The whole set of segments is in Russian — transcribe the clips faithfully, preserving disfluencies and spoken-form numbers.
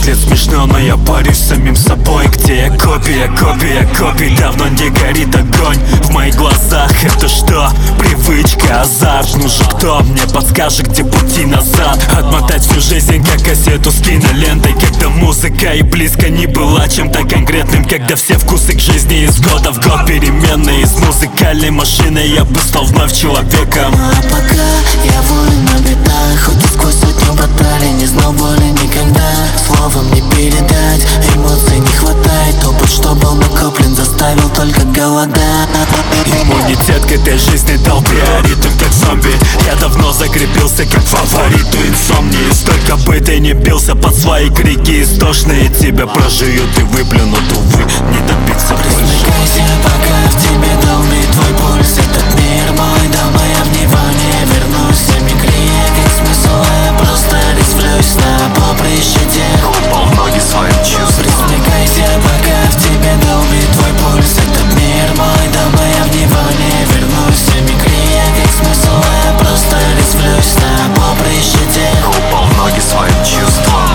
выглядит смешно, но я борюсь с самим собой. Где я копия, копия, копий, давно не горит огонь в моих глазах. Это что? Привычка, азарт. Нужен кто мне подскажет, где пути назад. Отмотать всю жизнь, как кассету с кинолентой. Когда музыка и близко не была чем-то конкретным. Когда все вкусы к жизни из года в год переменные. Из музыкальной машины я бы стал вновь человеком. Ну а пока я воин на бедах, хоть и сквозь сотню баталий не знал боли никогда. Словом не передать, эмоций не хватает. Опыт, что был накоплен, заставил только голодать. Иммунитет к этой жизни дал биоритм, как зомби. Я давно закрепился как фавориту инсомнии. Столько бы ты не бился под свои крики истошные. Тебя прожуют и выплюнут, увы, не добиться больше. Присмыкайся, пока в тебе долбит твой пульс. Этот мир мой дом, а я в него не вернусь. Мимикрия как смысл, а я просто резвлюсь на поприще тех, упал в ноги своим чувством. Присмыкайся, пока в тебе долбит твой пульс. Этот мир мой дом, а я в него не вернусь. Мимикрия как смысл, а я просто резвлюсь на поприще тех, упал в ноги своим чувством.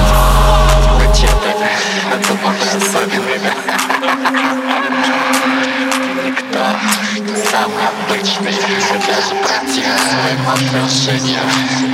Это было особенное. Никто, самый обычный, даже против своим отношениям.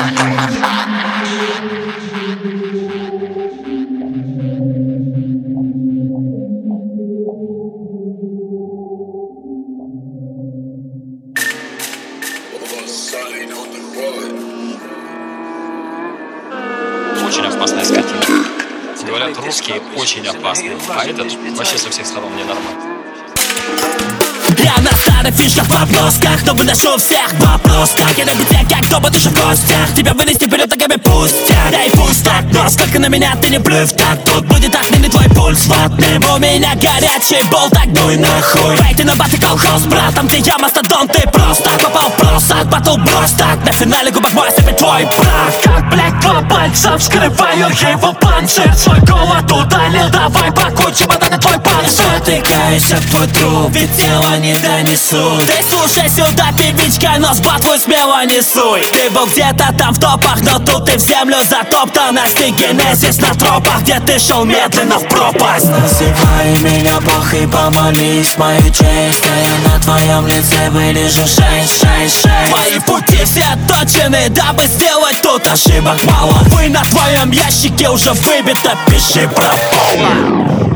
Очень опасная скотина. Говорят, русские очень опасные, а этот вообще со всех сторон ненормальный. Я на старых фишках в обносках, но выношу всех вопрос. Так я люблю тебя, как кто бы душа в гостях. Тебя вынести вперед, ногами пустят. Да и пусть так, но сколько на меня ты не плюв. Так тут будет огненный твой пульс ватным. У меня горячий бол, так ну и нахуй. Пей ты на бафе колхоз, братом, где я мастодон. Ты просто попал в просак, батл брос. Так на финале губах мой сыпет твой прах. Как блядь, два пальца вскрываю его панцирь. Свой голод удалил, давай пакуй чемоданы твой панцирь. Затыкайся в твой труп, ведь тело не донесу. Ты слушай сюда, певичка, но с батвой смело не суй. Ты был где-то там в топах, но тут ты в землю затоптан. Астигенезис на тропах, где ты шел медленно в пропасть. Называй меня Бог и помолись мою честь, а я на твоем лице вылежу шесть, шесть, шесть. Твои пути все отточены, дабы сделать тут ошибок мало. Вы на твоем ящике уже выбито, пиши пропало.